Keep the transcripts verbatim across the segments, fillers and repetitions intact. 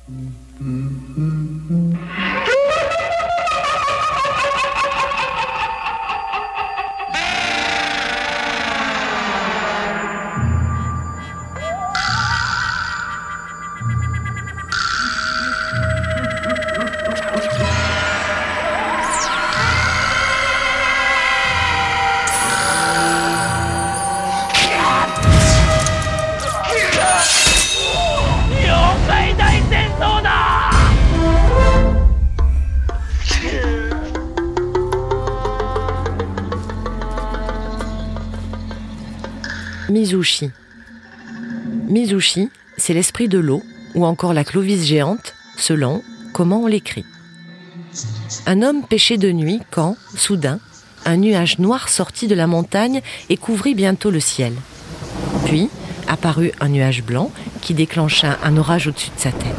Mizushi. Mizushi, c'est l'esprit de l'eau, ou encore la Clovis géante, selon comment on l'écrit. Un homme pêchait de nuit quand, soudain, un nuage noir sortit de la montagne et couvrit bientôt le ciel. Puis apparut un nuage blanc qui déclencha un orage au-dessus de sa tête.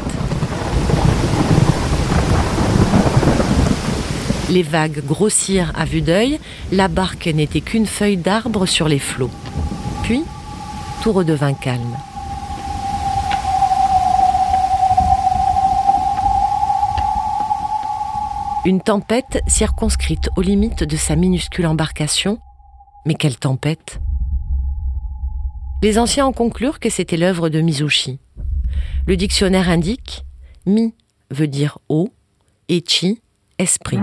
Les vagues grossirent à vue d'œil, la barque n'était qu'une feuille d'arbre sur les flots. Puis, tout redevint calme. Une tempête circonscrite aux limites de sa minuscule embarcation. Mais quelle tempête! Les anciens en conclurent que c'était l'œuvre de Mizushi. Le dictionnaire indique « Mi » veut dire « eau » et « chi » esprit.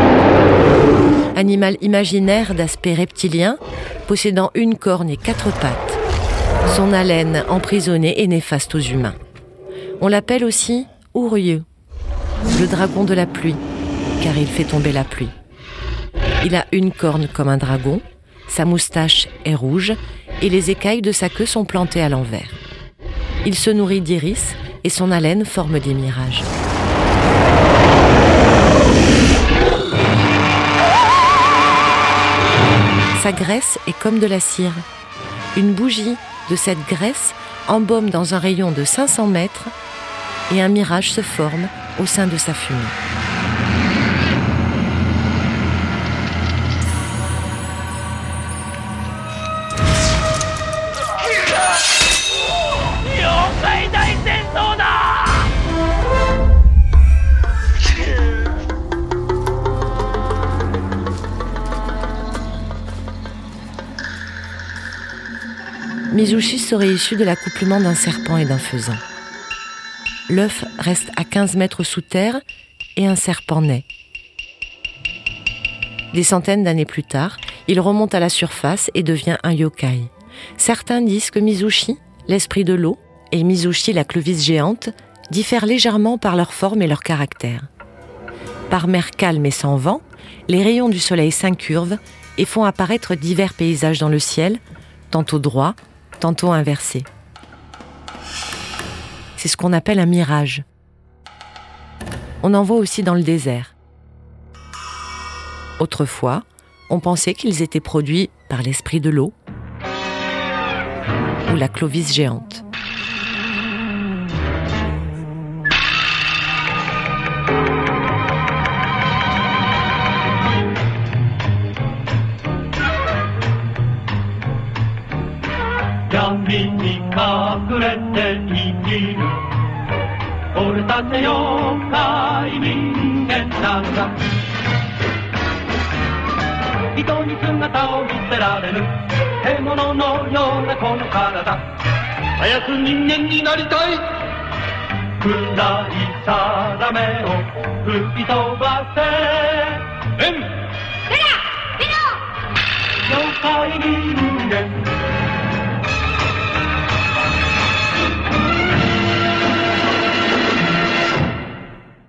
Animal imaginaire d'aspect reptilien, possédant une corne et quatre pattes. Son haleine emprisonnée et néfaste aux humains. On l'appelle aussi Uryu, le dragon de la pluie, car il fait tomber la pluie. Il a une corne comme un dragon, sa moustache est rouge et les écailles de sa queue sont plantées à l'envers. Il se nourrit d'iris et son haleine forme des mirages. Sa graisse est comme de la cire. Une bougie de cette graisse embaume dans un rayon de cinq cents mètres et un mirage se forme au sein de sa fumée. Mizushi serait issu de l'accouplement d'un serpent et d'un faisan. L'œuf reste à quinze mètres sous terre et un serpent naît. Des centaines d'années plus tard, il remonte à la surface et devient un yokai. Certains disent que Mizushi, l'esprit de l'eau, et Mizushi, la Clovis géante, diffèrent légèrement par leur forme et leur caractère. Par mer calme et sans vent, les rayons du soleil s'incurvent et font apparaître divers paysages dans le ciel, tantôt droits, tantôt inversés. C'est ce qu'on appelle un mirage. On en voit aussi dans le désert. Autrefois, on pensait qu'ils étaient produits par l'esprit de l'eau ou la Clovis géante. Em!